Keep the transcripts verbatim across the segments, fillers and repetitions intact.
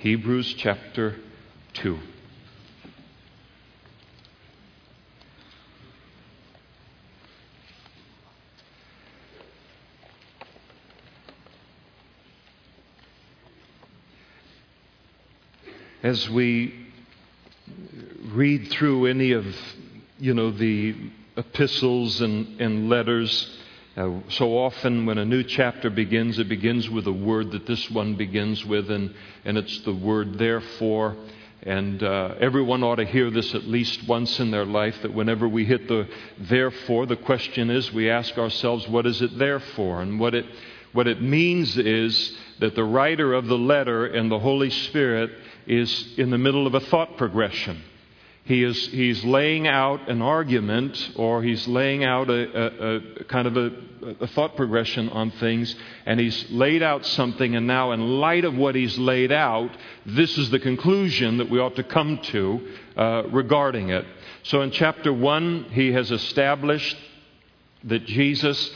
Hebrews chapter two. As we read through any of, you know, the epistles and, and letters, uh, so often when a new chapter begins, it begins with a word that this one begins with, and, and it's the word therefore. And uh, everyone ought to hear this at least once in their life, that whenever we hit the therefore, the question is, we ask ourselves, what is it there for? And what it, what it means is that the writer of the letter and the Holy Spirit is in the middle of a thought progression. He is he's laying out an argument, or he's laying out a, a, a kind of a, a thought progression on things, and he's laid out something, and now in light of what he's laid out, this is the conclusion that we ought to come to uh, regarding it. So in chapter one, he has established that Jesus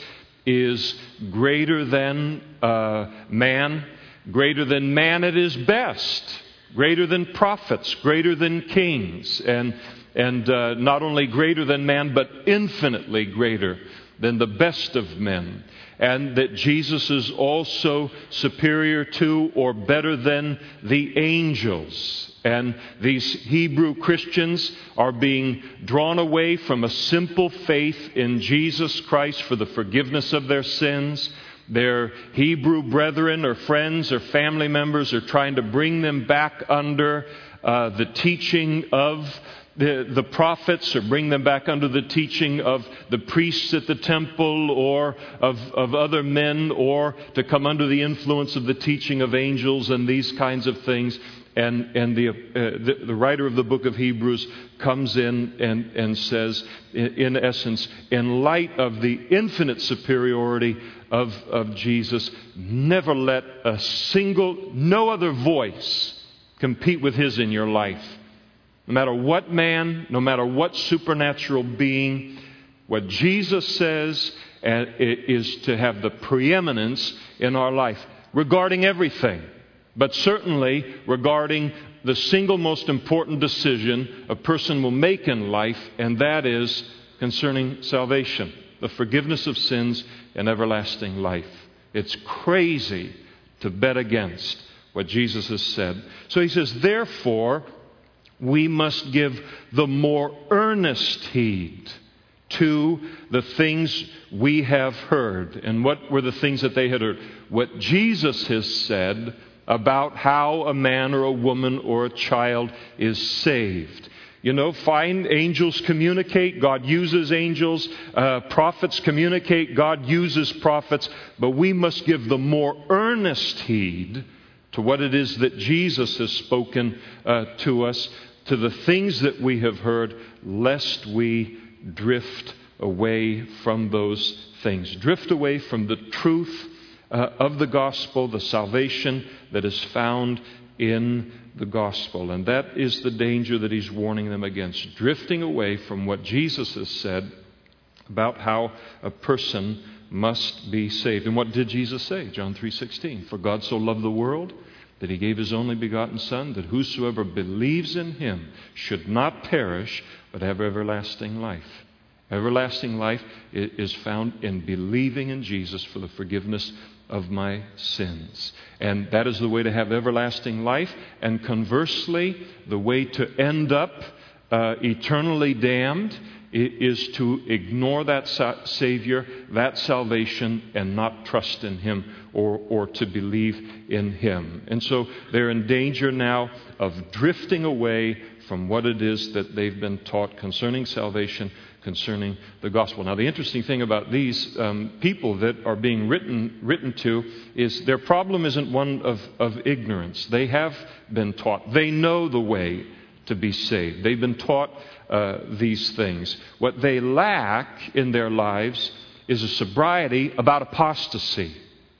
is greater than uh, man, greater than man at his best, greater than prophets, greater than kings, and and uh, not only greater than man, but infinitely greater than the best of men. And that Jesus is also superior to or better than the angels. And these Hebrew Christians are being drawn away from a simple faith in Jesus Christ for the forgiveness of their sins. Their Hebrew brethren or friends or family members are trying to bring them back under uh, the teaching of the, the prophets, or bring them back under the teaching of the priests at the temple, or of, of other men, or to come under the influence of the teaching of angels and these kinds of things. And, and the, uh, the, the writer of the book of Hebrews comes in and, and says, in, in essence, in light of the infinite superiority of, of Jesus, never let a single, no other voice compete with his in your life. No matter what man, no matter what supernatural being, what Jesus says uh, is to have the preeminence in our life regarding everything. But certainly regarding the single most important decision a person will make in life, and that is concerning salvation, the forgiveness of sins and everlasting life. It's crazy to bet against what Jesus has said. So he says, therefore, we must give the more earnest heed to the things we have heard. And what were the things that they had heard? What Jesus has said about how a man or a woman or a child is saved. You know, fine, angels communicate, God uses angels. Uh, prophets communicate, God uses prophets. But we must give the more earnest heed to what it is that Jesus has spoken uh, to us, to the things that we have heard, lest we drift away from those things. Drift away from the truth Uh, of the gospel, the salvation that is found in the gospel. And that is the danger that he's warning them against. Drifting away from what Jesus has said about how a person must be saved. And what did Jesus say? John three sixteen. For God so loved the world that he gave his only begotten Son, that whosoever believes in him should not perish, but have everlasting life. Everlasting life is found in believing in Jesus for the forgiveness of my sins. And that is the way to have everlasting life. And conversely, the way to end up uh, eternally damned is to ignore that sa- Savior, that salvation, and not trust in him, or, or to believe in him. And so they're in danger now of drifting away from what it is that they've been taught concerning salvation, concerning the gospel. Now, the interesting thing about these um, people that are being written written to is their problem isn't one of, of ignorance. They have been taught. They know the way to be saved. They've been taught uh, these things. What they lack in their lives is a sobriety about apostasy.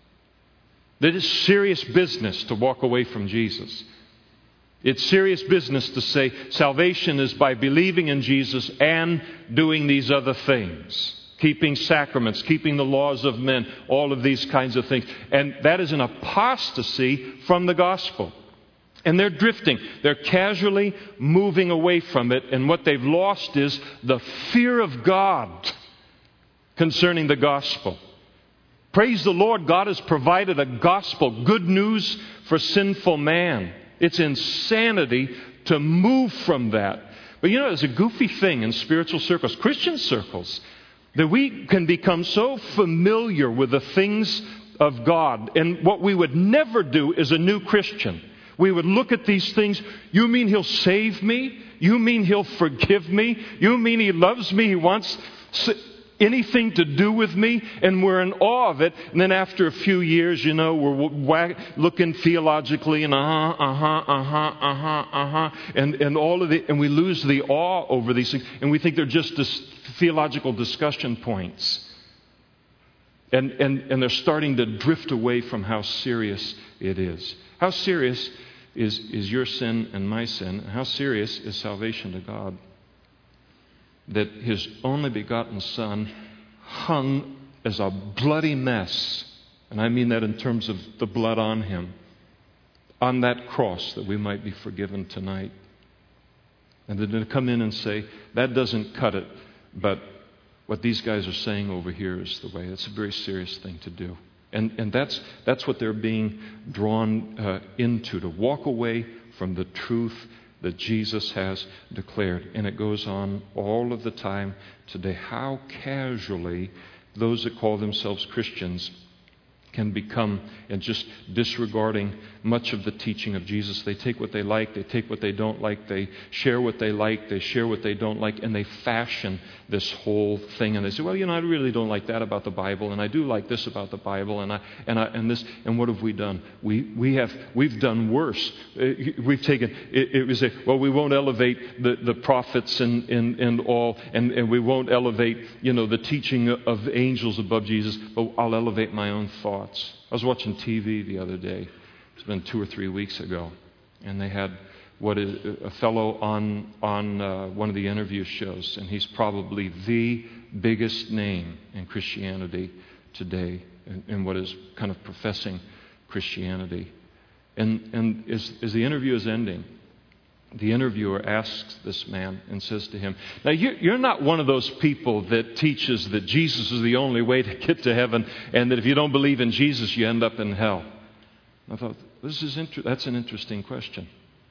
That is serious business to walk away from Jesus. It's serious business to say salvation is by believing in Jesus and doing these other things. Keeping sacraments, keeping the laws of men, all of these kinds of things. And that is an apostasy from the gospel. And they're drifting. They're casually moving away from it. And what they've lost is the fear of God concerning the gospel. Praise the Lord, God has provided a gospel, good news for sinful man. It's insanity to move from that. But you know, it's a goofy thing in spiritual circles, Christian circles, that we can become so familiar with the things of God. And what we would never do as a new Christian, we would look at these things. You mean He'll save me? You mean He'll forgive me? You mean He loves me? He wants anything to do with me? And we're in awe of it. And then after a few years, you know, we're whack, looking theologically and uh-huh, uh-huh, uh-huh, uh-huh, uh-huh. And, and all of the, and we lose the awe over these things. And we think they're just dis- theological discussion points. And, and, and they're starting to drift away from how serious it is. How serious is, is your sin and my sin? And how serious is salvation to God? That His only begotten Son hung as a bloody mess, and I mean that in terms of the blood on Him, on that cross that we might be forgiven tonight. And then to come in and say, that doesn't cut it, but what these guys are saying over here is the way. It's a very serious thing to do. And, and that's, that's what they're being drawn uh, into, to walk away from the truth that Jesus has declared. And it goes on all of the time today. How casually those that call themselves Christians can become, and just disregarding much of the teaching of Jesus. They take what they like, they take what they don't like, they share what they like, they share what they don't like, and they fashion this whole thing. And they say, well, you know, I really don't like that about the Bible, and I do like this about the Bible, and I and I and this. And what have we done? We we have we've done worse. We've taken it, it was a, well, we won't elevate the, the prophets and, and, and all, and, and we won't elevate, you know, the teaching of angels above Jesus, but I'll elevate my own thoughts. I was watching T V the other day. It's been two or three weeks ago, and they had what is a fellow on on uh, one of the interview shows, and he's probably the biggest name in Christianity today, in, in what is kind of professing Christianity. And and as, as the interview is ending, the interviewer asks this man and says to him, now you're not one of those people that teaches that Jesus is the only way to get to heaven, and that if you don't believe in Jesus, you end up in hell. I thought, this is inter- that's an interesting question.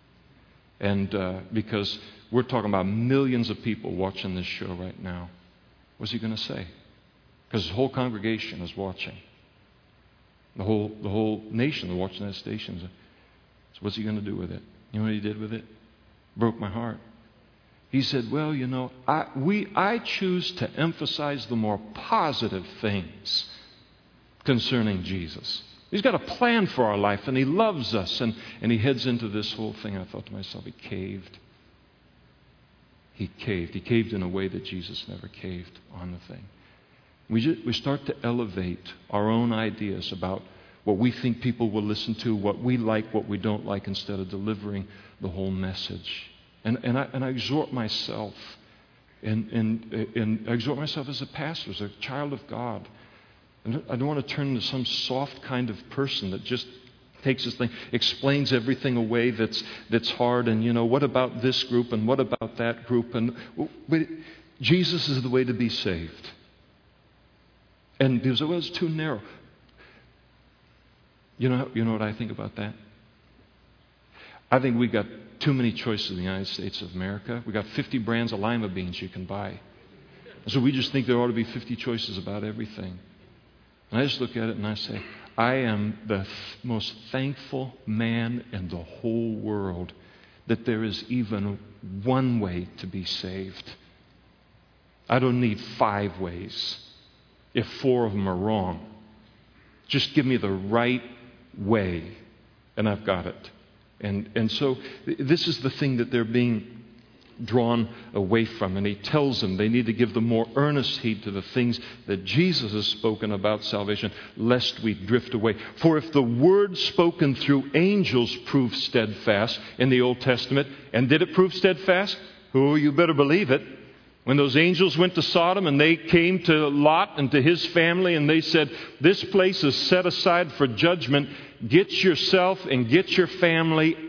And uh, because we're talking about millions of people watching this show right now. What's he going to say? Because his whole congregation is watching. The whole, the whole nation is watching that station. So what's he going to do with it? You know what he did with it? Broke my heart. He said, well, you know, I, we, I choose to emphasize the more positive things concerning Jesus. He's got a plan for our life, and He loves us, and, and He heads into this whole thing. I thought to myself, he caved. He caved. He caved in a way that Jesus never caved on the thing. We, just, we start to elevate our own ideas about what we think people will listen to, what we like, what we don't like, instead of delivering the whole message. And, and, I, and I exhort myself, and, and, and I exhort myself as a pastor, as a child of God. And I don't want to turn into some soft kind of person that just takes this thing, explains everything away that's that's hard, and, you know, what about this group, and what about that group? And but Jesus is the way to be saved. And people say, well, it's too narrow. You know, you know what I think about that? I think we've got too many choices in the United States of America. We've got fifty brands of lima beans you can buy. And so we just think there ought to be fifty choices about everything. And I just look at it and I say, I am the th- most thankful man in the whole world that there is even one way to be saved. I don't need five ways if four of them are wrong. Just give me the right way, and I've got it. And and so th- this is the thing that they're being drawn away from. And He tells them they need to give the more earnest heed to the things that Jesus has spoken about salvation, lest we drift away. For if the word spoken through angels proved steadfast in the Old Testament, and did it prove steadfast? Oh, you better believe it. When those angels went to Sodom and they came to Lot and to his family and they said, this place is set aside for judgment. Get yourself and get your family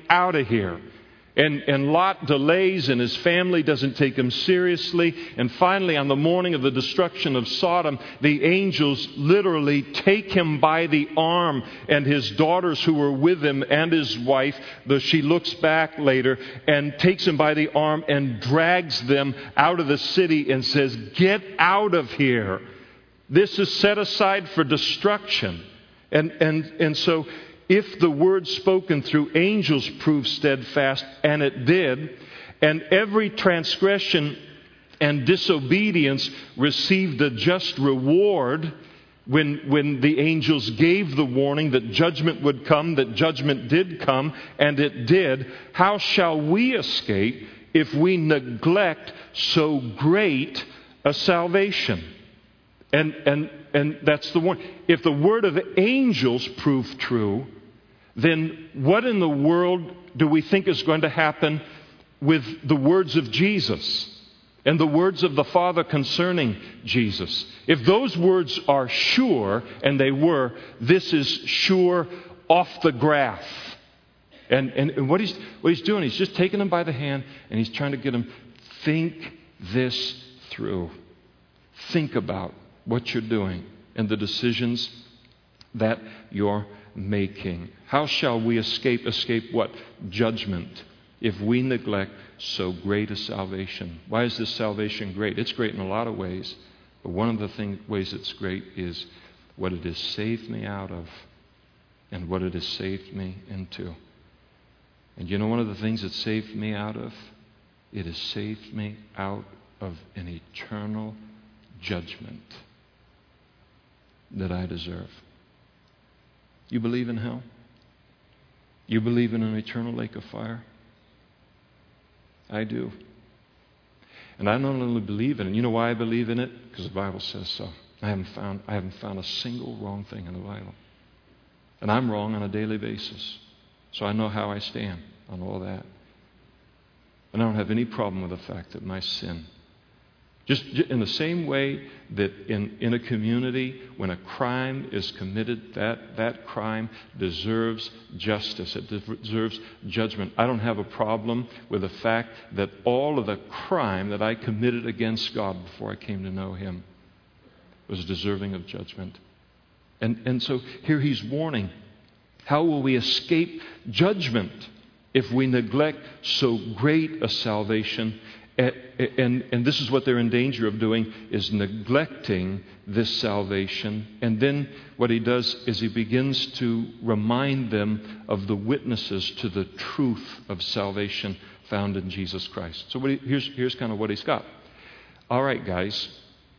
out of here. And, and Lot delays, and his family doesn't take him seriously. And finally, on the morning of the destruction of Sodom, the angels literally take him by the arm, and his daughters who were with him and his wife, though she looks back later, and takes him by the arm and drags them out of the city and says, "Get out of here. This is set aside for destruction." And, and, and so if the word spoken through angels proved steadfast, and it did, and every transgression and disobedience received a just reward when, when the angels gave the warning that judgment would come, that judgment did come, and it did, how shall we escape if we neglect so great a salvation? And, and, and that's the one. If the word of angels proved true, then what in the world do we think is going to happen with the words of Jesus and the words of the Father concerning Jesus? If those words are sure, and they were, this is sure off the graph. And, and, and what, he's, what he's doing, he's just taking them by the hand and he's trying to get them, think this through. Think about what you're doing and the decisions that you're making. How shall we escape? Escape what? Judgment, if we neglect so great a salvation. Why is this salvation great? It's great in a lot of ways. But one of the thing, ways it's great is what it has saved me out of and what it has saved me into. And you know one of the things it saved me out of? It has saved me out of an eternal judgment that I deserve. You believe in hell? You believe in an eternal lake of fire? I do. And I not only believe in it, you know why I believe in it? Because the Bible says so. I haven't found, I haven't found a single wrong thing in the Bible. And I'm wrong on a daily basis. So I know how I stand on all that. And I don't have any problem with the fact that my sin, just in the same way that in, in a community, when a crime is committed, that, that crime deserves justice. It deserves judgment. I don't have a problem with the fact that all of the crime that I committed against God before I came to know Him was deserving of judgment. And, and so here he's warning, how will we escape judgment if we neglect so great a salvation? And, and, and this is what they're in danger of doing, is neglecting this salvation. And then what he does is he begins to remind them of the witnesses to the truth of salvation found in Jesus Christ. So what he, here's, here's kind of what he's got. All right, guys,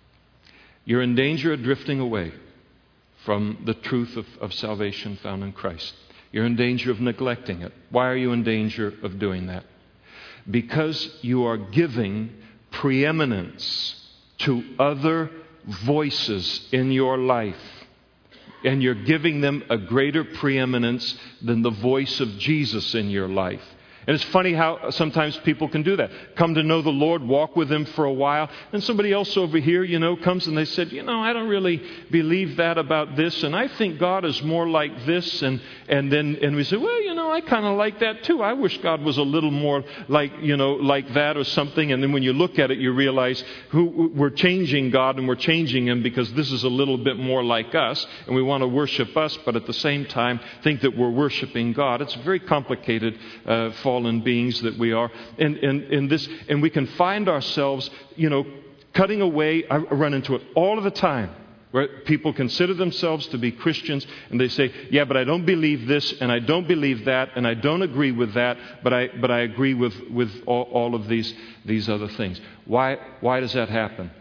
you're in danger of drifting away from the truth of, of salvation found in Christ. You're in danger of neglecting it. Why are you in danger of doing that? Because you are giving preeminence to other voices in your life. And you're giving them a greater preeminence than the voice of Jesus in your life. And it's funny how sometimes people can do that. Come to know the Lord, walk with Him for a while. And somebody else over here, you know, comes and they said, you know, I don't really believe that about this. And I think God is more like this. And, and then and we say, well, you know, I kind of like that too. I wish God was a little more like, you know, like that or something. And then when you look at it, you realize who we're changing God and we're changing Him because this is a little bit more like us. And we want to worship us, but at the same time think that we're worshiping God. It's a very complicated uh, fallen beings that we are, and, and, and this, and we can find ourselves, you know, cutting away. I run into it all of the time, where people consider themselves to be Christians, and they say, "Yeah, but I don't believe this, and I don't believe that, and I don't agree with that, but I, but I agree with with all, all of these these other things." Why why does that happen?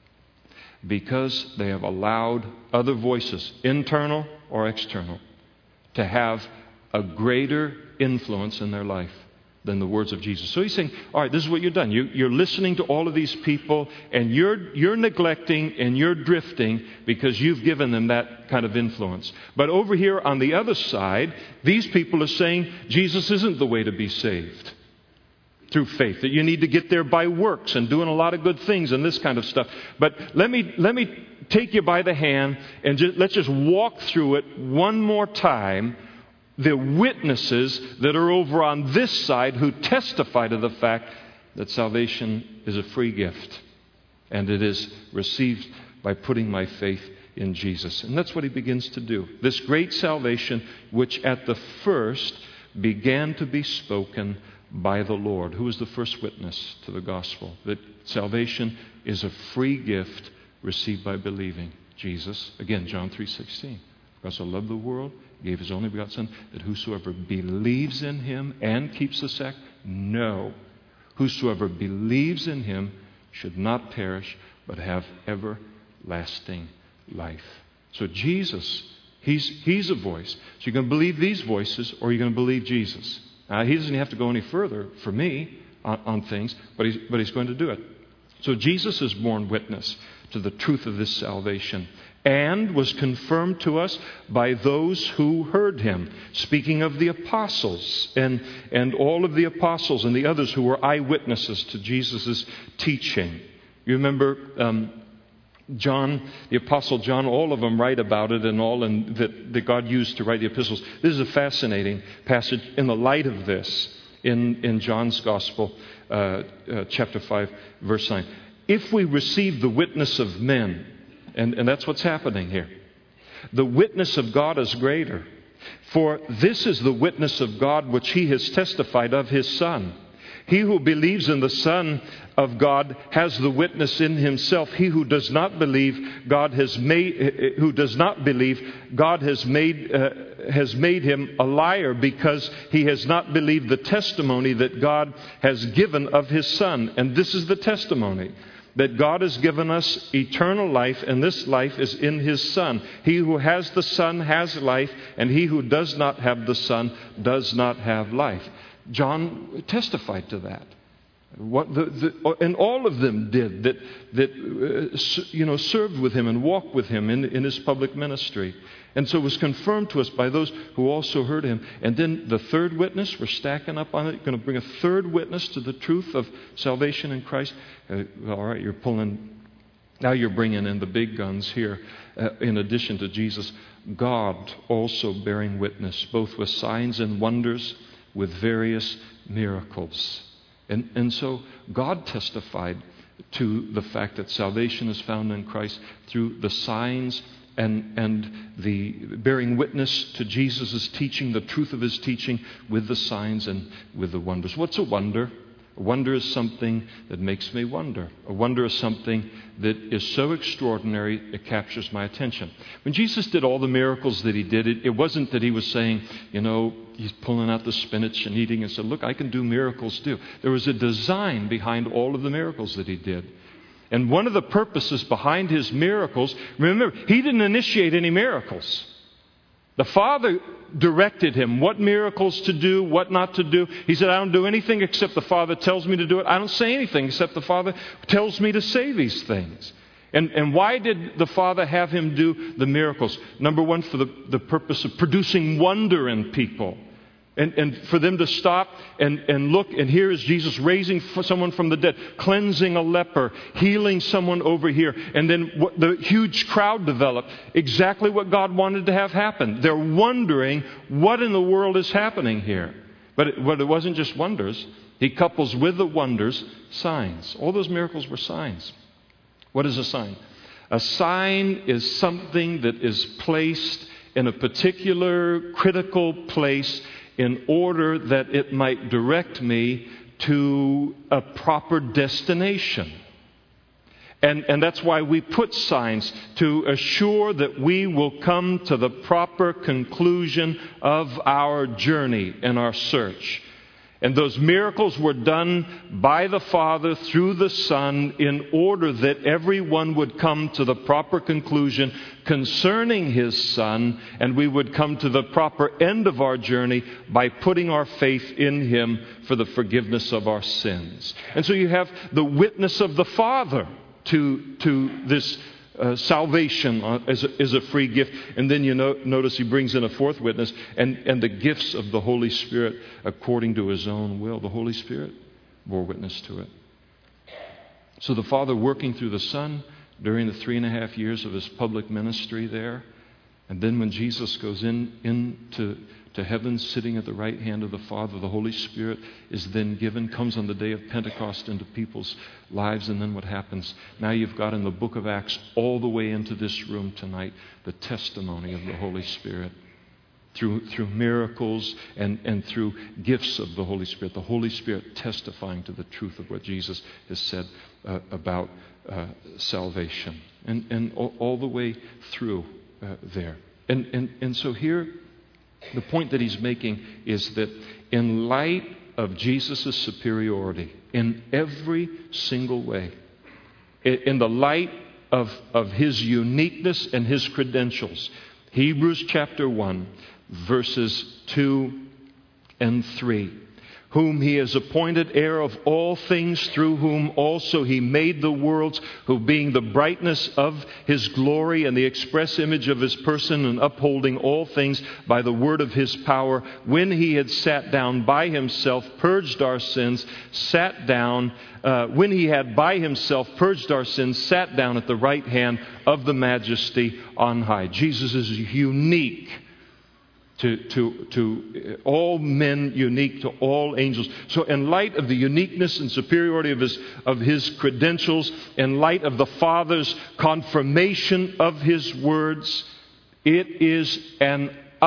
Because they have allowed other voices, internal or external, to have a greater influence in their life than the words of Jesus. So he's saying, all right, this is what you've done. You, you're listening to all of these people, and you're you're neglecting and you're drifting because you've given them that kind of influence. But over here on the other side, these people are saying Jesus isn't the way to be saved through faith, that you need to get there by works and doing a lot of good things and this kind of stuff. But let me let me take you by the hand and just, let's just walk through it one more time. they're witnesses that are over on this side who testify to the fact that salvation is a free gift. And it is received by putting my faith in Jesus. And that's what he begins to do. This great salvation, which at the first began to be spoken by the Lord. Who was the first witness to the gospel? That salvation is a free gift received by believing. Jesus. Again, John three sixteen. For God so loved the world, he gave his only begotten Son, that whosoever believes in him and keeps the sac, no. Whosoever believes in him should not perish, but have everlasting life. So Jesus, he's, he's a voice. So you're going to believe these voices, or you're going to believe Jesus. Now, he doesn't have to go any further for me on, on things, but he's, but he's going to do it. So Jesus is borne witness to the truth of this salvation, and was confirmed to us by those who heard him. Speaking of the apostles, and, and all of the apostles and the others who were eyewitnesses to Jesus' teaching. You remember um, John, the Apostle John, all of them write about it, and all in, that, that God used to write the epistles. This is a fascinating passage in the light of this in, in John's Gospel, uh, uh, chapter five, verse nine. If we receive the witness of men, and, and that's what's happening here, the witness of God is greater. For this is the witness of God which he has testified of his Son. He who believes in the Son of God has the witness in himself. He who does not believe God has made, who does not believe God has made, uh, has made him a liar, because he has not believed the testimony that God has given of his Son. And this is the testimony, that God has given us eternal life, and this life is in his Son. He who has the Son has life, and he who does not have the Son does not have life. John testified to that. What the, the, and all of them did that, that uh, you know, served with him and walked with him in, in his public ministry. And so it was confirmed to us by those who also heard him. And then the third witness, we're stacking up on it, going to bring a third witness to the truth of salvation in Christ. Uh, all right, you're pulling, now you're bringing in the big guns here. Uh, in addition to Jesus, God also bearing witness, both with signs and wonders, with various miracles. And, and so God testified to the fact that salvation is found in Christ through the signs and, and the bearing witness to Jesus' teaching, the truth of his teaching, with the signs and with the wonders. What's a wonder? A wonder is something that makes me wonder. A wonder is something that is so extraordinary it captures my attention. When Jesus did all the miracles that he did, it, it wasn't that he was saying, you know, he's pulling out the spinach and eating and said, look, I can do miracles too. There was a design behind all of the miracles that he did. And one of the purposes behind his miracles, remember, he didn't initiate any miracles. The Father directed him what miracles to do, what not to do. He said, I don't do anything except the Father tells me to do it. I don't say anything except the Father tells me to say these things. And, and why did the Father have him do the miracles? Number one, for the, the purpose of producing wonder in people. And, and for them to stop and, and look, and here is Jesus raising someone from the dead, cleansing a leper, healing someone over here. And then what, the huge crowd developed. Exactly what God wanted to have happen. They're wondering what in the world is happening here. But it, but it wasn't just wonders. He couples with the wonders signs. All those miracles were signs. What is a sign? A sign is something that is placed in a particular critical place in order that it might direct me to a proper destination. And, and that's why we put signs, to assure that we will come to the proper conclusion of our journey and our search. And those miracles were done by the Father through the Son in order that everyone would come to the proper conclusion concerning His Son, and we would come to the proper end of our journey by putting our faith in Him for the forgiveness of our sins. And so you have the witness of the Father to, to this Uh, salvation uh, as, a, as a free gift. And then you know, notice he brings in a fourth witness, and, and the gifts of the Holy Spirit according to His own will. The Holy Spirit bore witness to it. So the Father working through the Son during the three and a half years of His public ministry there. And then when Jesus goes in, in to, to heaven, sitting at the right hand of the Father. The Holy Spirit is then given, comes on the day of Pentecost into people's lives. And then what happens? Now you've got in the book of Acts all the way into this room tonight the testimony of the Holy Spirit. Through, through miracles and, and through gifts of the Holy Spirit. The Holy Spirit testifying to the truth of what Jesus has said uh, about uh, salvation. And, and all, all the way through uh, there. And, and, and so here, the point that he's making is that in light of Jesus' superiority, in every single way, in, in the light of, of his uniqueness and his credentials, Hebrews chapter one, verses two and three. Whom he has appointed heir of all things, through whom also he made the worlds, who being the brightness of his glory and the express image of his person, and upholding all things by the word of his power, when he had sat down by himself, purged our sins, sat down, uh, when he had by himself purged our sins, sat down at the right hand of the majesty on high. Jesus is unique. To, to, to all men, unique to all angels. So in light of the uniqueness and superiority of his, of his credentials, in light of the Father's confirmation of his words, it is an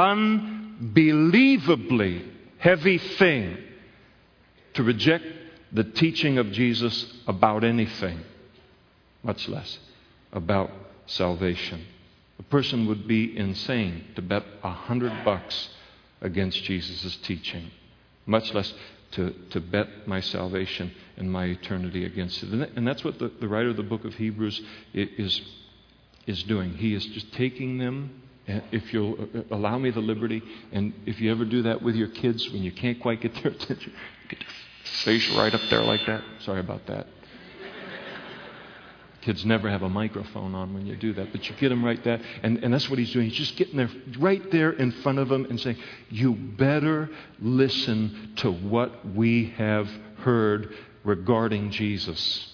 unbelievably heavy thing to reject the teaching of Jesus about anything, much less about salvation. A person would be insane to bet a hundred bucks against Jesus' teaching, much less to, to bet my salvation and my eternity against it. And, that, and that's what the, the writer of the book of Hebrews is, is doing. He is just taking them, if you'll allow me the liberty, and if you ever do that with your kids when you can't quite get their attention, get your face right up there like that. Sorry about that. Kids never have a microphone on when you do that, but you get them right there, and, and that's what he's doing. He's just getting there, right there in front of them and saying, you better listen to what we have heard regarding Jesus.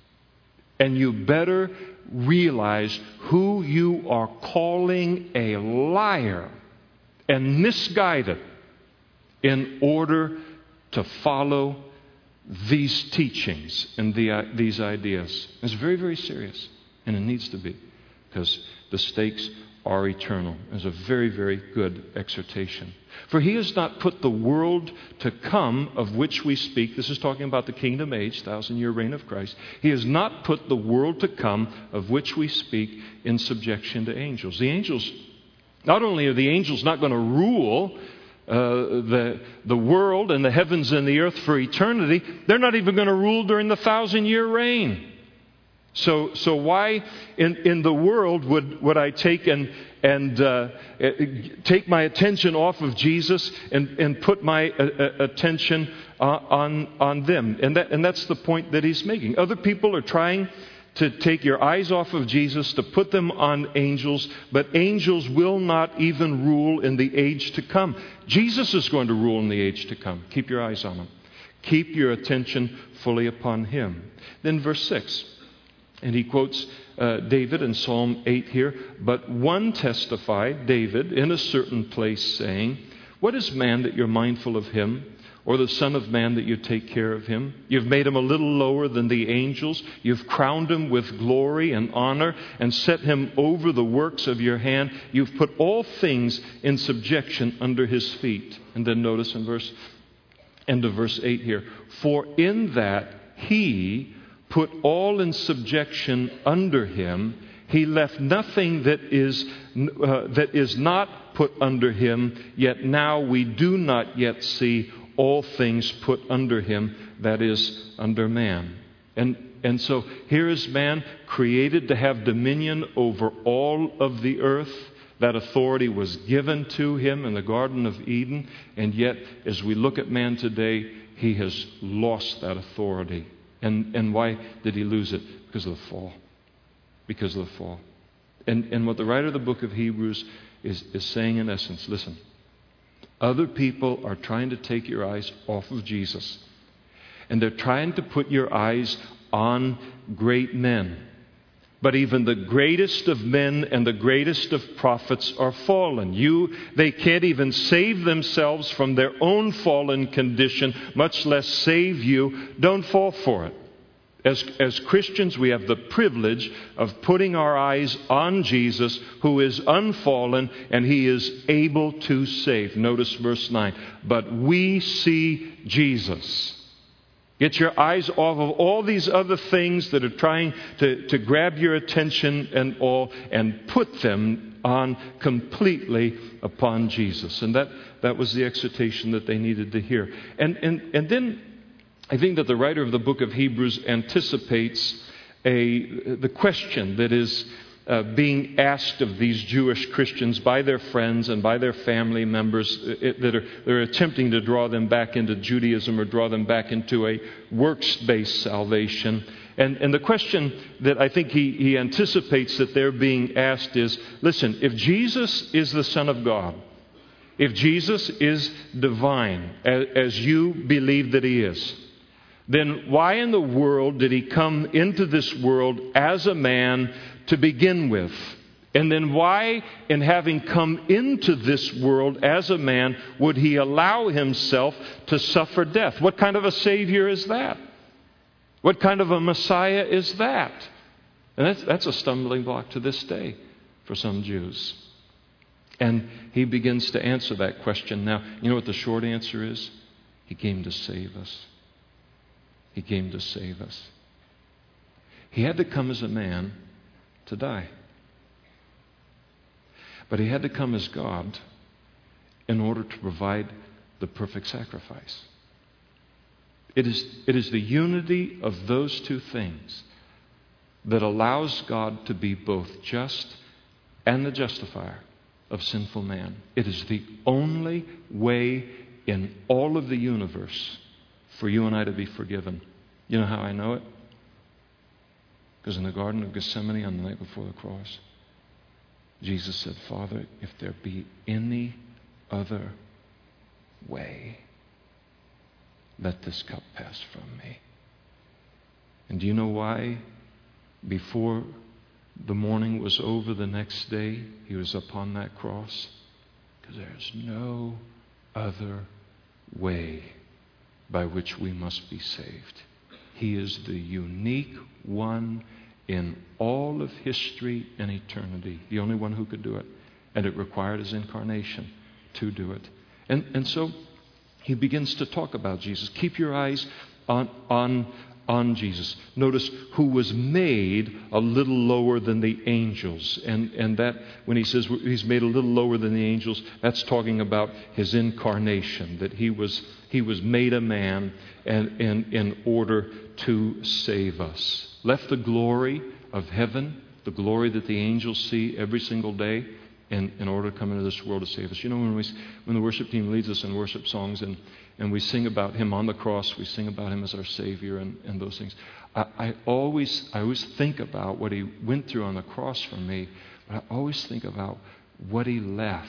And you better realize who you are calling a liar and misguided in order to follow these teachings and the, uh, these ideas. It's very, very serious. And it needs to be, because the stakes are eternal. It's a very, very good exhortation. For he has not put the world to come of which we speak. This is talking about the kingdom age, thousand-year reign of Christ. He has not put the world to come of which we speak in subjection to angels. The angels, not only are the angels not going to rule Uh, the, the world and the heavens and the earth for eternity, they're not even going to rule during the thousand-year reign. So, so why in, in the world would, would I take and, and uh, take my attention off of Jesus and, and put my uh, attention uh, on, on them? And, that, and that's the point that he's making. Other people are trying to take your eyes off of Jesus, to put them on angels, but angels will not even rule in the age to come. Jesus is going to rule in the age to come. Keep your eyes on him. Keep your attention fully upon him. Then verse six, and he quotes uh, David in Psalm eight here, but one testified, David, in a certain place, saying, what is man that you're mindful of him? Or the Son of Man that you take care of him? You've made him a little lower than the angels. You've crowned him with glory and honor and set him over the works of your hand. You've put all things in subjection under his feet. And then notice in verse, end of verse eight here. For in that he put all in subjection under him, he left nothing that is, uh, that is not put under him, yet now we do not yet see all things put under him, that is, under man. And, and so here is man created to have dominion over all of the earth. That authority was given to him in the Garden of Eden. And yet, as we look at man today, he has lost that authority. And, and why did he lose it? Because of the fall. Because of the fall. And, and what the writer of the book of Hebrews is, is saying in essence, listen, other people are trying to take your eyes off of Jesus. And they're trying to put your eyes on great men. But even the greatest of men and the greatest of prophets are fallen. You, they can't even save themselves from their own fallen condition, much less save you. Don't fall for it. As, as Christians, we have the privilege of putting our eyes on Jesus, who is unfallen, and He is able to save. Notice verse nine. But we see Jesus. Get your eyes off of all these other things that are trying to, to grab your attention and all, and put them on completely upon Jesus. And that, that was the exhortation that they needed to hear. And, and, and then I think that the writer of the book of Hebrews anticipates a, the question that is uh, being asked of these Jewish Christians by their friends and by their family members it, that, are, that are attempting to draw them back into Judaism or draw them back into a works-based salvation. And, and the question that I think he, he anticipates that they're being asked is, listen, if Jesus is the Son of God, if Jesus is divine, as, as you believe that He is, then why in the world did He come into this world as a man to begin with? And then why, in having come into this world as a man, would He allow Himself to suffer death? What kind of a Savior is that? What kind of a Messiah is that? And that's, that's a stumbling block to this day for some Jews. And he begins to answer that question. Now, you know what the short answer is? He came to save us. He came to save us. He had to come as a man to die. But He had to come as God in order to provide the perfect sacrifice. It is, it is the unity of those two things that allows God to be both just and the justifier of sinful man. It is the only way in all of the universe for you and I to be forgiven. You know how I know it? Because in the Garden of Gethsemane on the night before the cross, Jesus said, Father, if there be any other way, let this cup pass from me. And do you know why? Before the morning was over the next day, He was upon that cross. Because there's no other way by which we must be saved. He is the unique one in all of history and eternity. The only one who could do it. And it required His incarnation to do it. And, and so He begins to talk about Jesus. Keep your eyes on, on, on Jesus. Notice who was made a little lower than the angels. And, and that, when He says He's made a little lower than the angels, that's talking about His incarnation. That He was, he was made a man and, and in order to save us. Left the glory of heaven, the glory that the angels see every single day, in, in order to come into this world to save us. You know, when we when the worship team leads us in worship songs and, and we sing about Him on the cross, we sing about Him as our Savior and, and those things. I, I always I always think about what He went through on the cross for me, but I always think about what He left.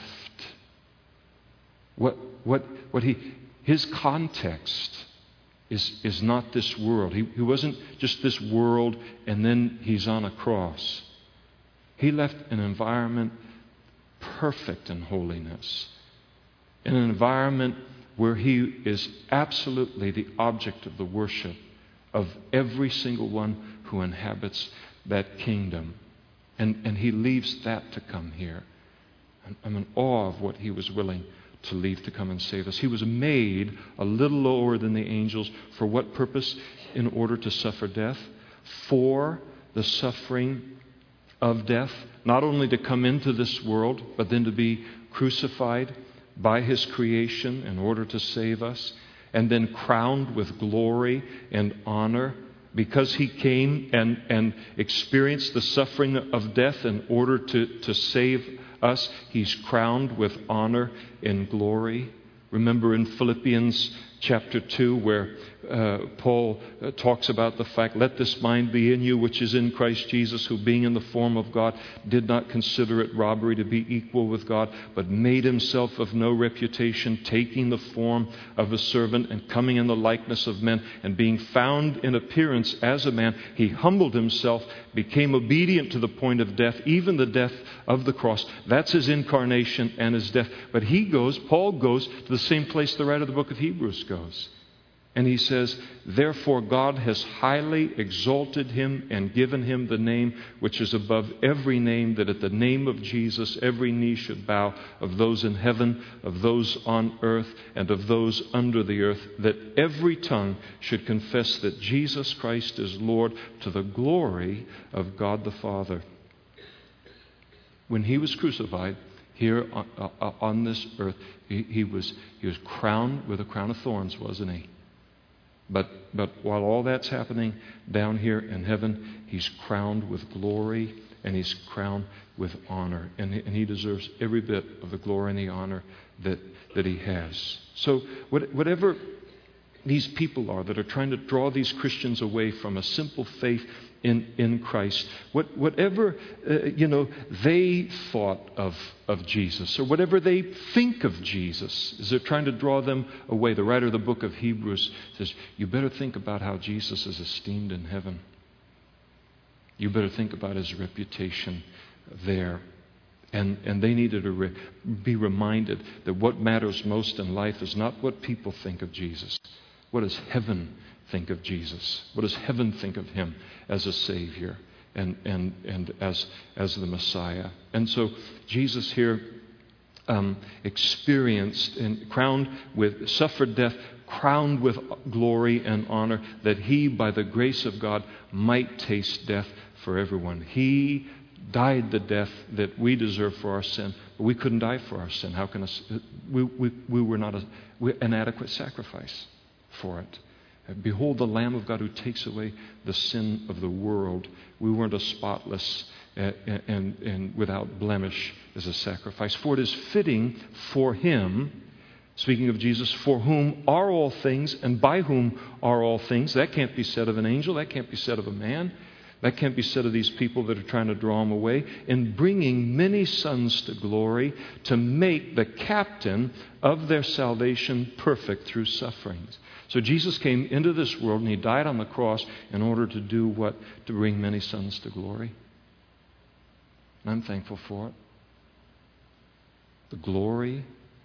What what what He His context is is not this world. He, he wasn't just this world and then He's on a cross. He left an environment perfect in holiness, in an environment where He is absolutely the object of the worship of every single one who inhabits that kingdom. And, and He leaves that to come here. And I'm in awe of what He was willing to leave to come and save us. He was made a little lower than the angels. For what purpose? In order to suffer death. For the suffering of death. Not only to come into this world, but then to be crucified by His creation in order to save us. And then crowned with glory and honor. Because He came and, and experienced the suffering of death in order to, to save us, He's crowned with honor and glory. Remember in Philippians chapter two, where uh, Paul uh, talks about the fact, let this mind be in you, which is in Christ Jesus, who being in the form of God, did not consider it robbery to be equal with God, but made himself of no reputation, taking the form of a servant and coming in the likeness of men, and being found in appearance as a man, he humbled himself, became obedient to the point of death, even the death of the cross. That's his incarnation and his death. But he goes, Paul goes to the same place the writer of the book of Hebrews goes. And he says, therefore God has highly exalted him and given him the name which is above every name, that at the name of Jesus every knee should bow, of those in heaven, of those on earth, and of those under the earth, that every tongue should confess that Jesus Christ is Lord, to the glory of God the Father. When he was crucified here on, on this earth, he, he was he was crowned with a crown of thorns, wasn't he? But but while all that's happening down here in heaven, he's crowned with glory and he's crowned with honor. And he, and he deserves every bit of the glory and the honor that, that he has. So what, whatever these people are that are trying to draw these Christians away from a simple faith in, in Christ, what, whatever uh, you know they thought of, of Jesus, or whatever they think of Jesus, is they're trying to draw them away. The writer of the book of Hebrews says, you better think about how Jesus is esteemed in heaven. You better think about his reputation there. And, and they needed to re- be reminded that what matters most in life is not what people think of Jesus. What does heaven think of Jesus? What does heaven think of him as a Savior and, and, and as, as the Messiah? And so Jesus here um, experienced and crowned with, suffered death, crowned with glory and honor, that he, by the grace of God, might taste death for everyone. He died the death that we deserve for our sin, but we couldn't die for our sin. How can us? We, we, we were not a, we, an adequate sacrifice for it. Behold the Lamb of God who takes away the sin of the world. We weren't a spotless and, and, and without blemish as a sacrifice. For it is fitting for him, speaking of Jesus, for whom are all things and by whom are all things. That can't be said of an angel. That can't be said of a man. That can't be said of these people that are trying to draw him away. In bringing many sons to glory, to make the captain of their salvation perfect through sufferings. So Jesus came into this world and he died on the cross in order to do what? To bring many sons to glory. And I'm thankful for it. The glory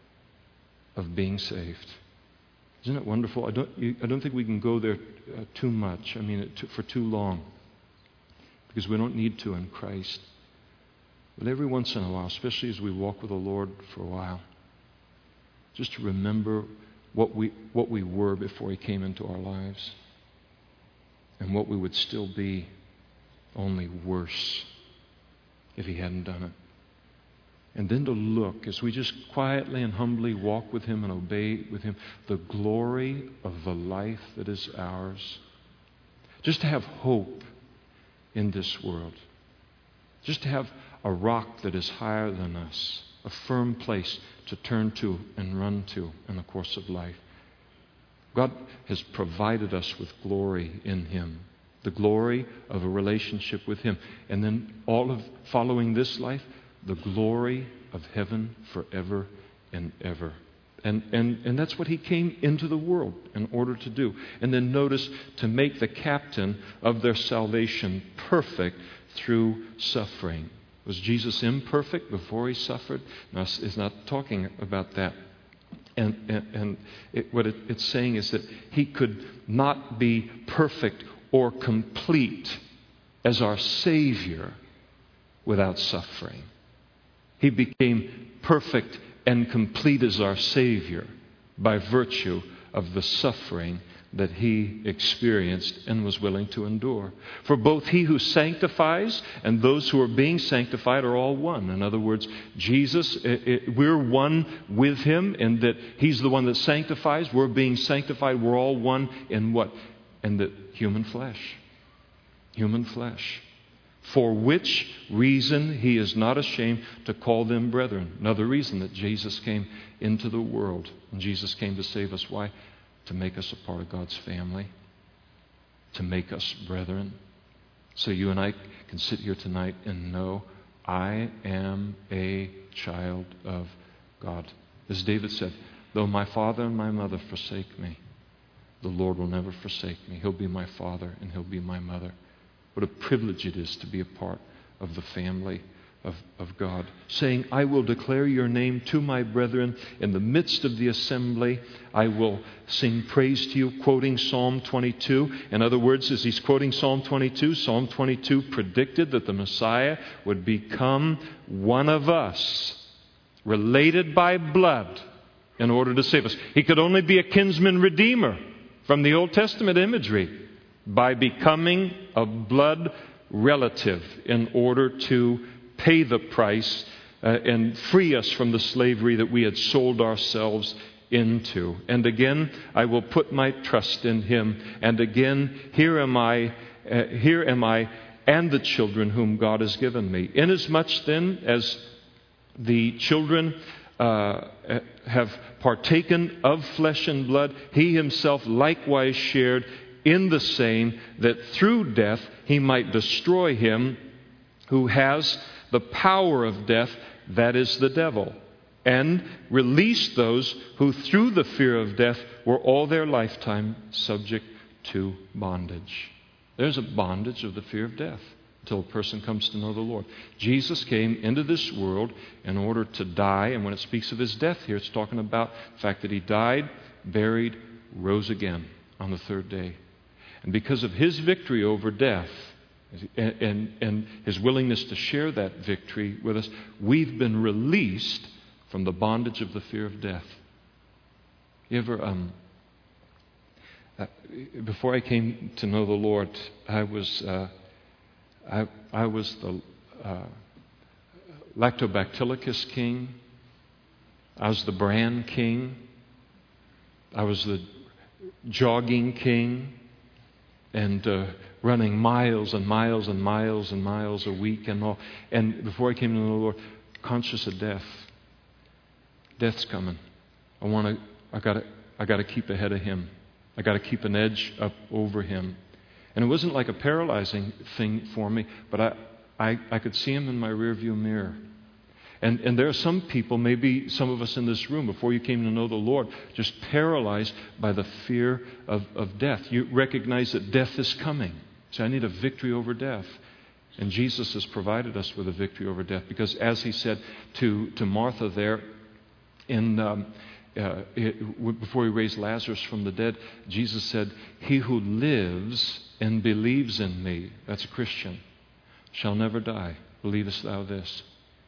of being saved. Isn't it wonderful? I don't, you, I don't think we can go there uh, too much. I mean, it, to, for too long. Because we don't need to in Christ. But every once in a while, especially as we walk with the Lord for a while, just to remember what we what we were before he came into our lives, and what we would still be, only worse, if he hadn't done it. And then to look, as we just quietly and humbly walk with him and obey with him, the glory of the life that is ours. Just to have hope in this world. Just to have a rock that is higher than us, a firm place to turn to and run to in the course of life. God has provided us with glory in him, the glory of a relationship with him. And then all of following this life, the glory of heaven forever and ever. And, and, and that's what he came into the world in order to do. And then notice, to make the captain of their salvation perfect through suffering. Was Jesus imperfect before he suffered? No, it's not talking about that. And, and, and it, what it, it's saying is that he could not be perfect or complete as our Savior without suffering. He became perfect and complete as our Savior by virtue of the suffering that he experienced and was willing to endure. For both he who sanctifies and those who are being sanctified are all one. In other words, Jesus, it, it, we're one with him in that he's the one that sanctifies. We're being sanctified. We're all one in what? In the human flesh. Human flesh. For which reason he is not ashamed to call them brethren. Another reason that Jesus came into the world. And Jesus came to save us. Why? to make us a part of God's family, to make us brethren. So you and I can sit here tonight and know I am a child of God. As David said, though my father and my mother forsake me, the Lord will never forsake me. He'll be my father and He'll be my mother. What a privilege it is to be a part of the family of, of God. Saying, I will declare your name to my brethren. In the midst of the assembly, I will sing praise to you, quoting Psalm twenty-two. In other words, as he's quoting Psalm twenty-two, Psalm twenty-two predicted that the Messiah would become one of us, related by blood, in order to save us. He could only be a kinsman redeemer from the Old Testament imagery by becoming a blood relative in order to pay the price uh, and free us from the slavery that we had sold ourselves into. And again, I will put my trust in Him. And again, here am I, uh, here am I, and the children whom God has given me. Inasmuch then as the children uh, have partaken of flesh and blood, He Himself likewise shared in the same, that through death He might destroy him who has the power of death, that is the devil, and release those who through the fear of death were all their lifetime subject to bondage. There's a bondage of the fear of death until a person comes to know the Lord. Jesus came into this world in order to die, and when it speaks of His death here, it's talking about the fact that He died, buried, rose again on the third day. And because of His victory over death and, and, and His willingness to share that victory with us, we've been released from the bondage of the fear of death. You ever, um, uh, before I came to know the Lord, I was, uh, I, I was the uh, Lactobacillus king. I was the bran king. I was the jogging king. And uh, running miles and miles and miles and miles a week and all. And before I came to know the Lord, conscious of death. Death's coming. I want to. I got to. I got to keep ahead of Him. I got to keep an edge up over Him. And it wasn't like a paralyzing thing for me, but I, I, I could see Him in my rearview mirror. And, and there are some people, maybe some of us in this room, before you came to know the Lord, just paralyzed by the fear of, of death. You recognize that death is coming. So I need a victory over death. And Jesus has provided us with a victory over death. Because as He said to, to Martha there, in um, uh, it, before He raised Lazarus from the dead, Jesus said, he who lives and believes in me, that's a Christian, shall never die. Believest thou this?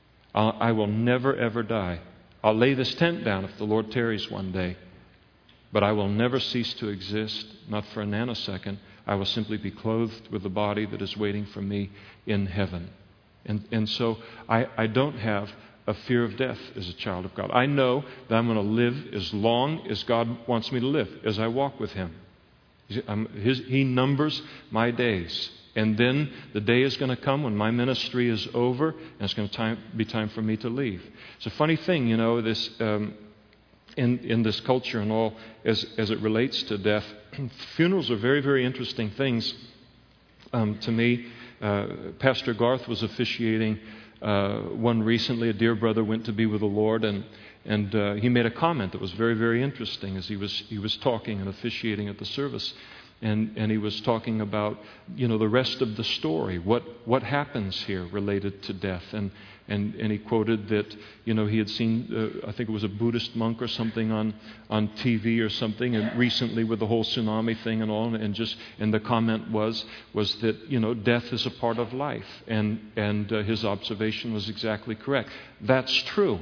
I will never, ever die. I'll lay this tent down if the Lord tarries one day. But I will never cease to exist, not for a nanosecond. I will simply be clothed with the body that is waiting for me in heaven. And, and so I, I don't have a fear of death as a child of God. I know that I'm going to live as long as God wants me to live, as I walk with Him. I'm, his, he numbers my days. And then the day is going to come when my ministry is over, and it's going to time, be time for me to leave. It's a funny thing, you know, this um, in in this culture and all, as as it relates to death. Funerals are very, very interesting things um, to me. Uh, Pastor Garth was officiating uh, one recently. A dear brother went to be with the Lord, and and uh, he made a comment that was very, very interesting as he was he was talking and officiating at the service. And and he was talking about, you know, the rest of the story. What what happens here related to death? And and and he quoted that, you know, he had seen, uh, I think it was a Buddhist monk or something on on T V or something, and recently with the whole tsunami thing and all. And just and the comment was was that, you know, death is a part of life. And and uh, his observation was exactly correct. That's true.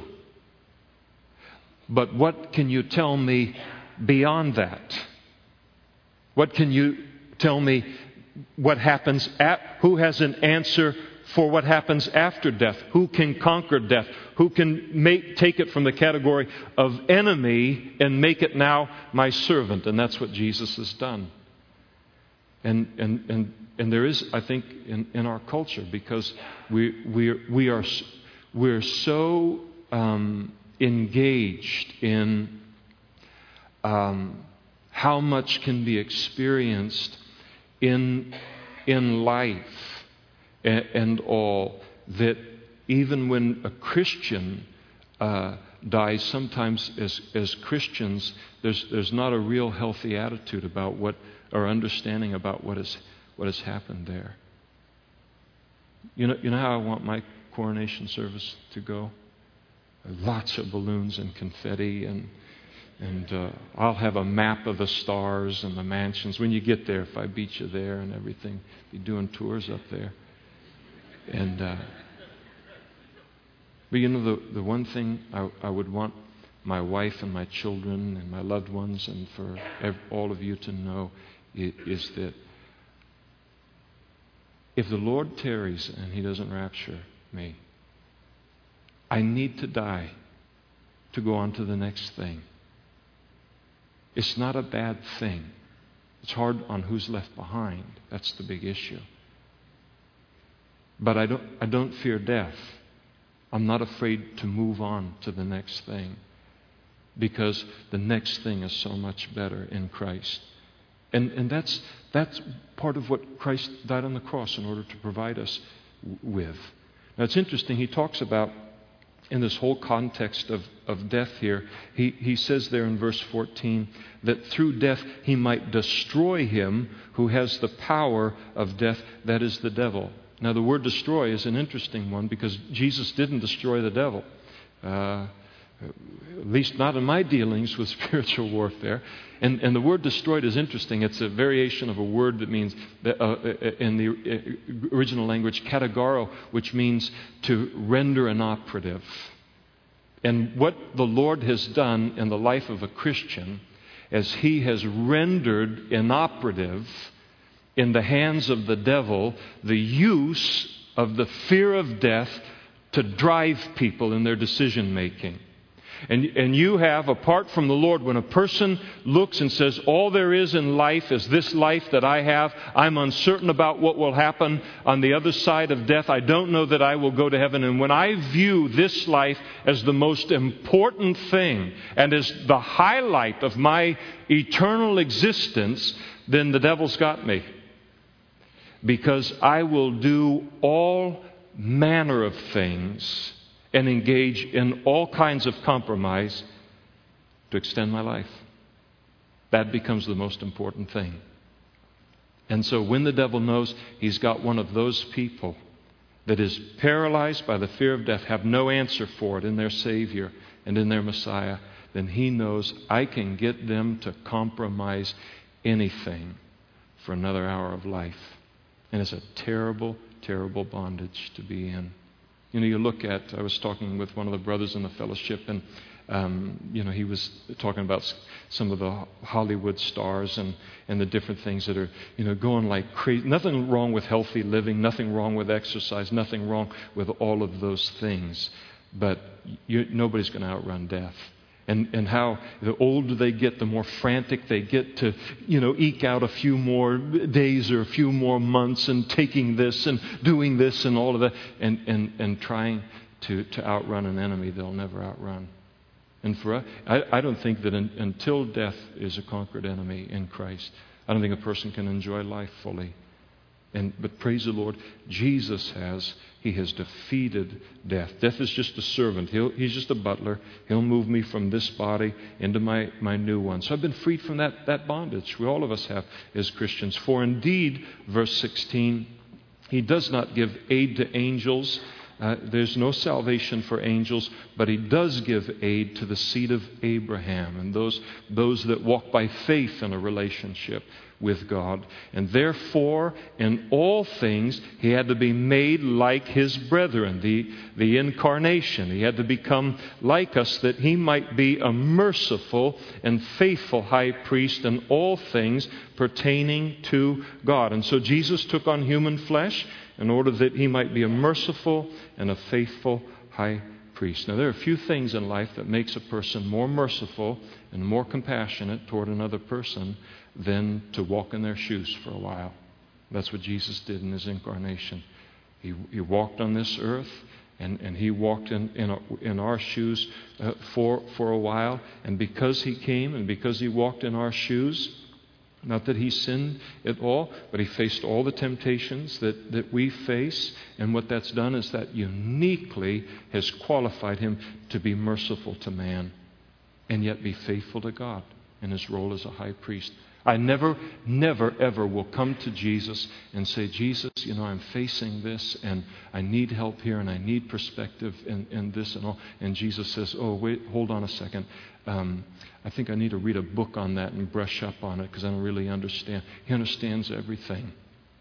But what can you tell me beyond that? What can you tell me what happens at, who has an answer for what happens after death? Who can conquer death? Who can make, take it from the category of enemy and make it now my servant? And that's what Jesus has done. And and and and there is, I think, in, in our culture, because we we we are we're so um, engaged in um, how much can be experienced in, in life and, and all, that even when a Christian uh, dies, sometimes as, as Christians, there's, there's not a real healthy attitude about what, or understanding about what has, what has happened there. You know, you know how I want my coronation service to go? Lots of balloons and confetti, and and uh, I'll have a map of the stars and the mansions. When you get there, if I beat you there and everything, be doing tours up there. And uh, but you know, the the one thing I, I would want my wife and my children and my loved ones, and for ev- all of you to know, is, is that if the Lord tarries and He doesn't rapture me, I need to die to go on to the next thing. It's not a bad thing. It's hard on who's left behind. That's the big issue. But I don't, I don't fear death. I'm not afraid to move on to the next thing, because the next thing is so much better in Christ. And, and that's, that's part of what Christ died on the cross in order to provide us w- with. Now it's interesting, he talks about, in this whole context of, of death here, he, he says there in verse fourteen that through death he might destroy him who has the power of death, that is the devil. Now the word destroy is an interesting one, because Jesus didn't destroy the devil. Uh, at least not in my dealings with spiritual warfare. And, and the word destroyed is interesting. It's a variation of a word that means, that, uh, in the original language, kategaro, which means to render inoperative. And what the Lord has done in the life of a Christian, as He has rendered inoperative in the hands of the devil the use of the fear of death to drive people in their decision making. And, and you have, apart from the Lord, when a person looks and says, all there is in life is this life that I have, I'm uncertain about what will happen on the other side of death, I don't know that I will go to heaven. And when I view this life as the most important thing and as the highlight of my eternal existence, then the devil's got me. Because I will do all manner of things and engage in all kinds of compromise to extend my life. That becomes the most important thing. And so when the devil knows he's got one of those people that is paralyzed by the fear of death, have no answer for it in their Savior and in their Messiah, then he knows I can get them to compromise anything for another hour of life. And it's a terrible, terrible bondage to be in. You know, you look at, I was talking with one of the brothers in the fellowship, and, um, you know, he was talking about some of the Hollywood stars and, and the different things that are, you know, going like crazy. Nothing wrong with healthy living, nothing wrong with exercise, nothing wrong with all of those things. But you, nobody's going to outrun death. And and how the older they get, the more frantic they get to, you know, eke out a few more days or a few more months and taking this and doing this and all of that and, and, and trying to, to outrun an enemy they'll never outrun. And for us, I, I don't think that in, until death is a conquered enemy in Christ, I don't think a person can enjoy life fully. And but praise the Lord, Jesus has. He has defeated death. Death is just a servant. He'll, he's just a butler. He'll move me from this body into my, my new one. So I've been freed from that, that bondage. We all of us have as Christians. For indeed, verse sixteen, He does not give aid to angels. Uh, there's no salvation for angels, but He does give aid to the seed of Abraham and those, those that walk by faith in a relationship with God. And therefore, in all things, He had to be made like His brethren, the, the incarnation. He had to become like us that He might be a merciful and faithful high priest in all things pertaining to God. And so Jesus took on human flesh in order that He might be a merciful and a faithful high priest. Now, there are a few things in life that makes a person more merciful and more compassionate toward another person than to walk in their shoes for a while. That's what Jesus did in His incarnation. He, he walked on this earth And, and he walked in, in, our, in our shoes uh, for, for a while. And because he came and because he walked in our shoes, not that he sinned at all, but he faced all the temptations that, that we face. And what that's done is that uniquely has qualified him to be merciful to man and yet be faithful to God in his role as a high priest. I never, never, ever will come to Jesus and say, Jesus, you know, I'm facing this and I need help here and I need perspective in, in this and all. And Jesus says, oh, wait, hold on a second. Um, I think I need to read a book on that and brush up on it because I don't really understand. He understands everything.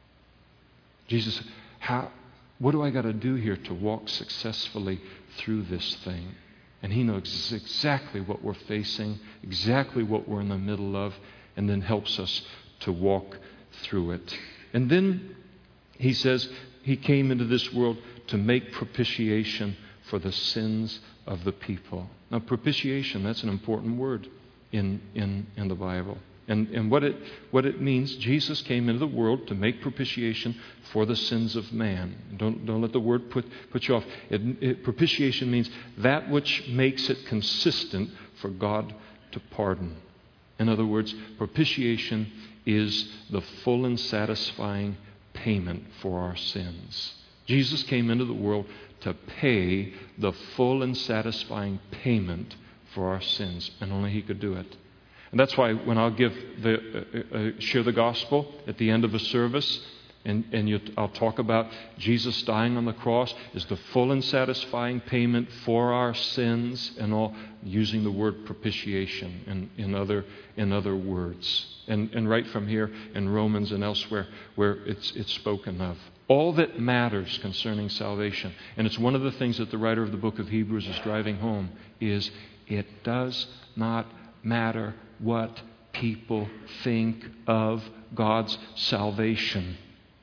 Jesus, how, what do I got to do here to walk successfully through this thing? And he knows exactly what we're facing, exactly what we're in the middle of, and then helps us to walk through it. And then he says he came into this world to make propitiation for the sins of the people. Now, propitiation, that's an important word in, in, in the Bible. And, and what it what it means, Jesus came into the world to make propitiation for the sins of man. Don't, don't let the word put, put you off. It, it, propitiation means that which makes it consistent for God to pardon. In other words, propitiation is the full and satisfying payment for our sins. Jesus came into the world to pay the full and satisfying payment for our sins, and only he could do it. And that's why when I'll give the uh, uh, share the gospel at the end of a service, and, and you, I'll talk about Jesus dying on the cross is the full and satisfying payment for our sins, and all using the word propitiation and in other in other words. And, and right from here in Romans and elsewhere where it's it's spoken of. All that matters concerning salvation, and it's one of the things that the writer of the book of Hebrews is driving home, is it does not matter what people think of God's salvation.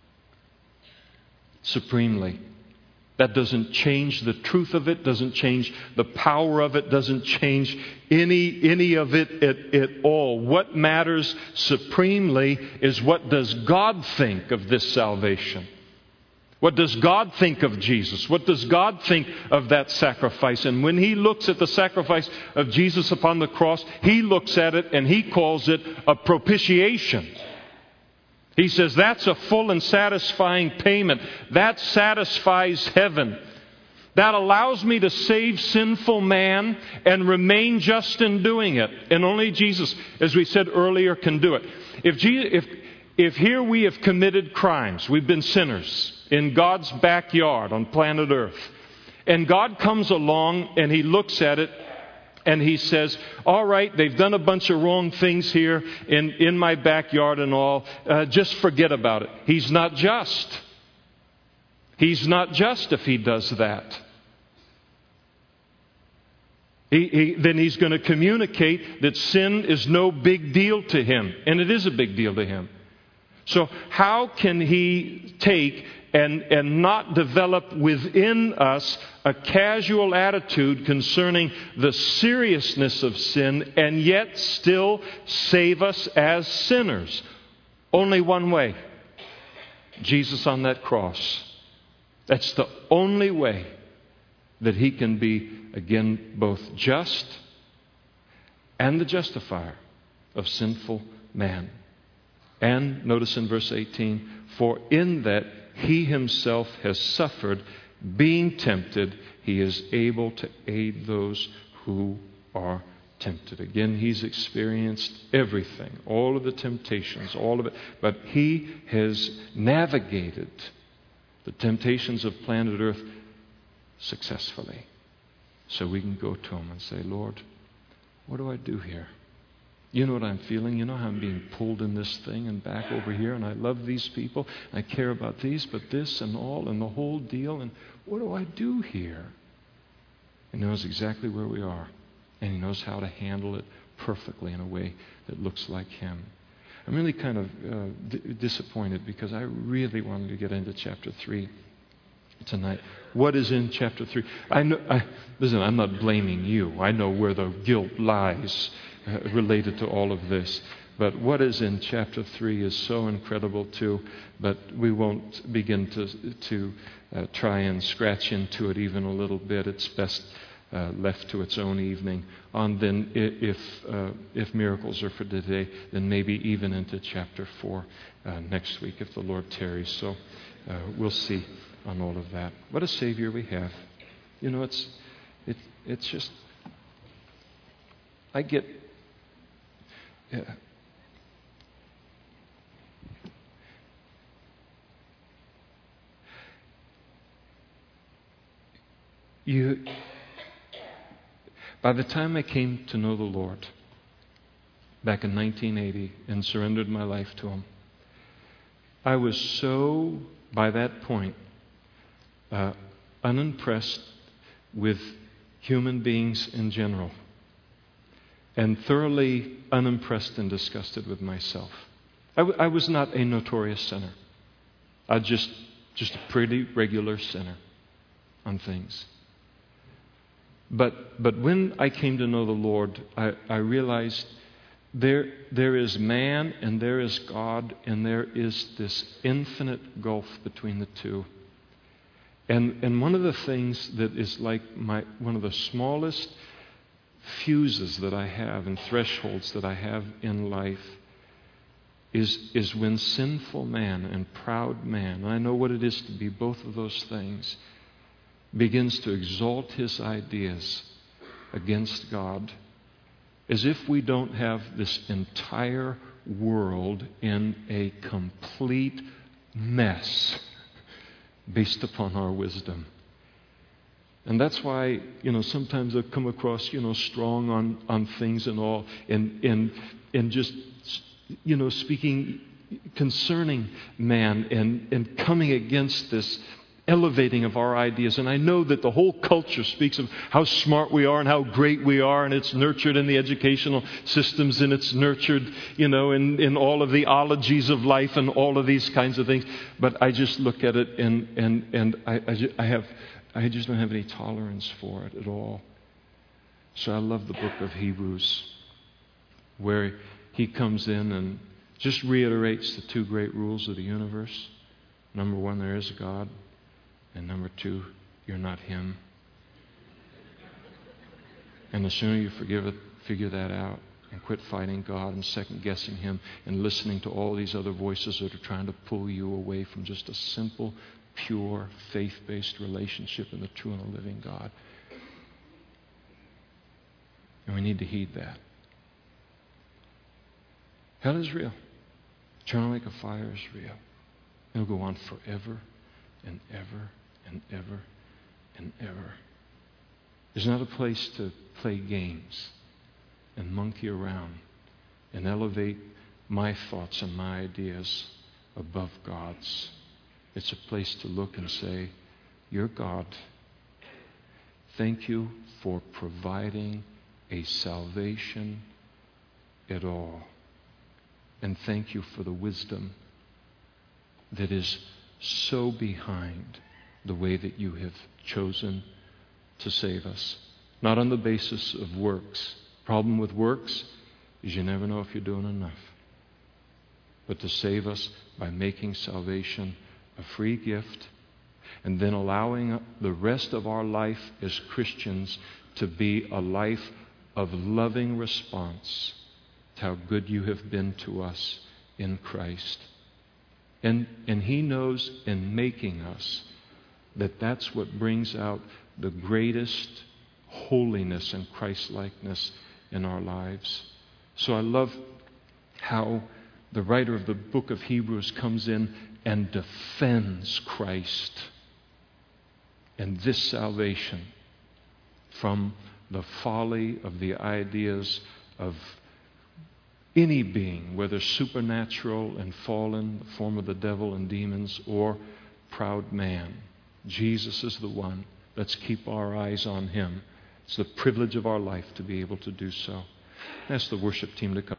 Supremely. That doesn't change the truth of it, doesn't change the power of it, doesn't change any, any of it at, at all. What matters supremely is what does God think of this salvation? What does God think of Jesus? What does God think of that sacrifice? And when he looks at the sacrifice of Jesus upon the cross, he looks at it and he calls it a propitiation. He says that's a full and satisfying payment. That satisfies heaven. That allows me to save sinful man and remain just in doing it. And only Jesus, as we said earlier, can do it. If Jesus, if if here we have committed crimes, we've been sinners in God's backyard on planet Earth, and God comes along and he looks at it and he says, all right, they've done a bunch of wrong things here in, in my backyard and all. Uh, just forget about it. He's not just. He's not just if he does that. He, he, then he's going to communicate that sin is no big deal to him. And it is a big deal to him. So how can he take and, and not develop within us a casual attitude concerning the seriousness of sin and yet still save us as sinners? Only one way. Jesus on that cross. That's the only way that he can be, again, both just and the justifier of sinful man. And notice in verse eighteen, for in that he himself has suffered, being tempted, he is able to aid those who are tempted. Again, he's experienced everything, all of the temptations, all of it. But he has navigated the temptations of planet Earth successfully. So we can go to him and say, Lord, what do I do here? You know what I'm feeling. You know how I'm being pulled in this thing and back over here. And I love these people. I care about these, but this and all and the whole deal. And what do I do here? He knows exactly where we are. And he knows how to handle it perfectly in a way that looks like him. I'm really kind of uh, d- disappointed because I really wanted to get into chapter three tonight. What is in chapter three? I know. I, listen, I'm not blaming you. I know where the guilt lies uh, related to all of this. But what is in chapter three is so incredible too, but we won't begin to, to uh, try and scratch into it even a little bit. It's best uh, left to its own evening. On then, if, uh, if miracles are for today, then maybe even into chapter four uh, next week if the Lord tarries. So uh, we'll see on all of that. What a Savior we have. You know, it's, it, it's just, I get... Yeah, You, by the time I came to know the Lord back in nineteen eighty and surrendered my life to Him, I was so, by that point, uh, unimpressed with human beings in general and thoroughly unimpressed and disgusted with myself. I, w- I was not a notorious sinner. I was just, just a pretty regular sinner on things. But but when I came to know the Lord, I, I realized there there is man and there is God, and there is this infinite gulf between the two. And and one of the things that is like my one of the smallest fuses that I have and thresholds that I have in life is is when sinful man and proud man, and I know what it is to be both of those things, begins to exalt his ideas against God, as if we don't have this entire world in a complete mess based upon our wisdom. And that's why, you know, sometimes I've come across, you know, strong on, on things and all, and, and, and just, you know, speaking concerning man and, and coming against this elevating of our ideas. And I know that the whole culture speaks of how smart we are and how great we are, and it's nurtured in the educational systems, and it's nurtured, you know, in, in all of the ologies of life and all of these kinds of things. But I just look at it and and and I I, just, I have I just don't have any tolerance for it at all. So I love the book of Hebrews, where he comes in and just reiterates the two great rules of the universe. Number one, there is a God. And number two, you're not Him. And the sooner you forgive it, figure that out and quit fighting God and second-guessing Him and listening to all these other voices that are trying to pull you away from just a simple, pure, faith-based relationship in the true and the living God. And we need to heed that. Hell is real. Eternal lake of fire is real. It'll go on forever and ever and ever and ever. There's not a place to play games and monkey around and elevate my thoughts and my ideas above God's. It's a place to look and say, you're God. Thank you for providing a salvation at all. And thank you for the wisdom that is so behind the way that you have chosen to save us. Not on the basis of works. Problem with works is you never know if you're doing enough. But to save us by making salvation a free gift, and then allowing the rest of our life as Christians to be a life of loving response to how good you have been to us in Christ. And, and He knows in making us that that's what brings out the greatest holiness and Christ-likeness in our lives. So I love how the writer of the book of Hebrews comes in and defends Christ and this salvation from the folly of the ideas of any being, whether supernatural and fallen, the form of the devil and demons, or proud man. Jesus is the one. Let's keep our eyes on Him. It's the privilege of our life to be able to do so. Ask the worship team to come.